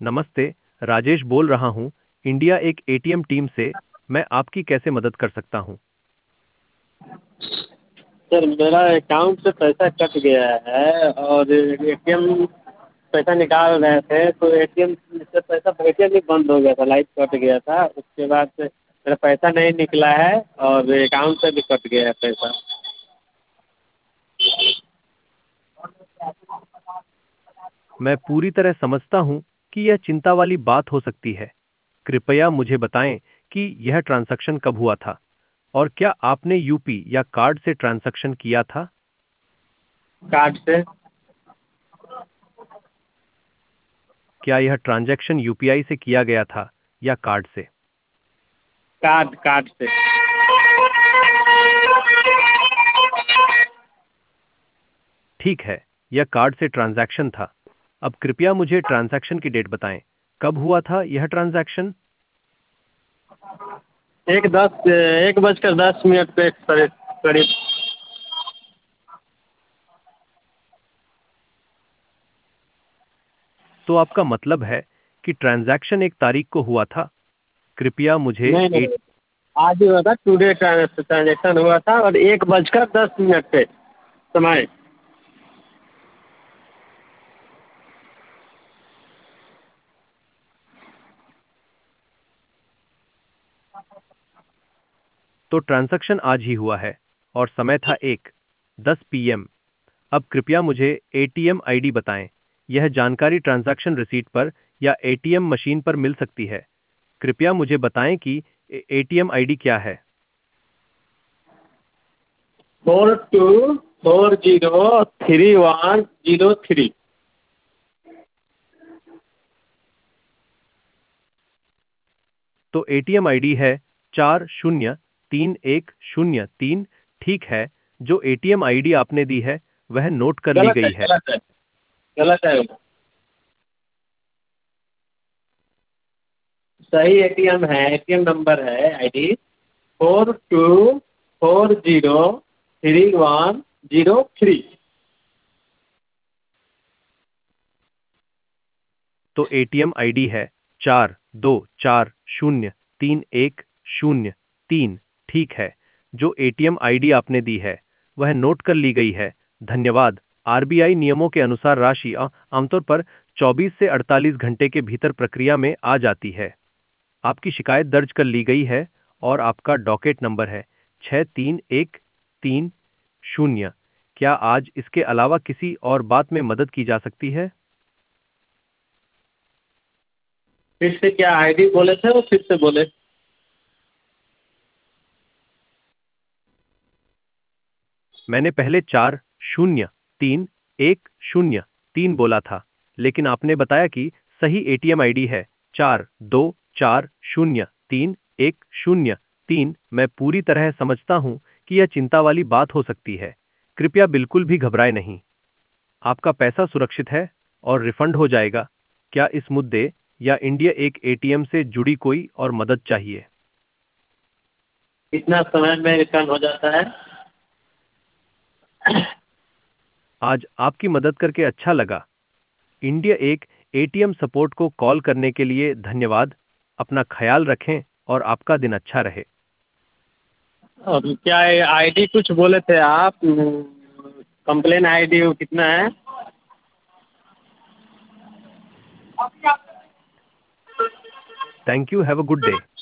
नमस्ते, राजेश बोल रहा हूँ, इंडिया एक एटीएम टीम से। मैं आपकी कैसे मदद कर सकता हूँ? सर मेरा अकाउंट से पैसा कट गया है और एटीएम पैसा निकाल रहे थे तो एटीएम से पैसा एटीएम ही बंद हो गया था, लाइट कट गया था। उसके बाद से मेरा पैसा नहीं निकला है और अकाउंट से भी कट गया है पैसा। मैं पूरी तरह समझता हूँ कि यह चिंता वाली बात हो सकती है। कृपया मुझे बताएं कि यह ट्रांजैक्शन कब हुआ था और क्या आपने यूपी या कार्ड से ट्रांजैक्शन किया था? कार्ड से। क्या यह ट्रांजैक्शन यूपीआई से किया गया था या कार्ड से? कार्ड कार्ड से। ठीक है, यह कार्ड से ट्रांजैक्शन था। अब कृपया मुझे ट्रांजैक्शन की डेट बताएं। कब हुआ था यह ट्रांजैक्शन? 1 बजकर 10 मिनट पे करीब करीब। तो आपका मतलब है कि ट्रांजैक्शन एक तारीख को हुआ था। कृपया मुझे नहीं नहीं, एट आज ही हुआ था। टुडे ट्रांजेक्शन हुआ था और 1 बजकर 10 मिनट पे समय। तो ट्रांजैक्शन आज ही हुआ है और समय था 1:10 पीएम। अब कृपया मुझे एटीएम आईडी बताएं। यह जानकारी ट्रांजैक्शन रिसीट पर या एटीएम मशीन पर मिल सकती है। कृपया मुझे बताएं कि एटीएम आईडी क्या है। 42403103। तो एटीएम आईडी है 403103। ठीक है, जो एटीएम आईडी आपने दी है वह नोट कर ली गलत है गई है। गलत है गलत है। सही एटीएम है, एटीएम नंबर है आईडी 42403103। तो एटीएम आईडी है 42403103। ठीक है, जो एटीएम आईडी आपने दी है वह नोट कर ली गई है। धन्यवाद। आरबीआई नियमों के अनुसार राशि आमतौर पर 24 से 48 घंटे के भीतर प्रक्रिया में आ जाती है। आपकी शिकायत दर्ज कर ली गई है और आपका डॉकेट नंबर है 63130। क्या आज इसके अलावा किसी और बात में मदद की जा सकती है? फिर से क्या आईडी बोले थे वो फिर से बोले। मैंने पहले 403103 बोला था, लेकिन आपने बताया कि सही एटीएम आईडी है 42403103। मैं पूरी तरह समझता हूं कि यह चिंता वाली बात हो सकती है। कृपया बिल्कुल भी घबराए नहीं। आपका पैसा सुरक्षित है और रिफंड हो जाएगा। क्या इस मुद्दे या इंडिया एक एटीएम से जुड़ी कोई और मदद चाहिए? कितना समय में रिटर्न हो जाता है? आज आपकी मदद करके अच्छा लगा। इंडिया एक एटीएम सपोर्ट को कॉल करने के लिए धन्यवाद। अपना ख्याल रखें और आपका दिन अच्छा रहे। और क्या आईडी कुछ बोले थे आप? कंप्लेन आईडी वो कितना है? Thank you, have a good day.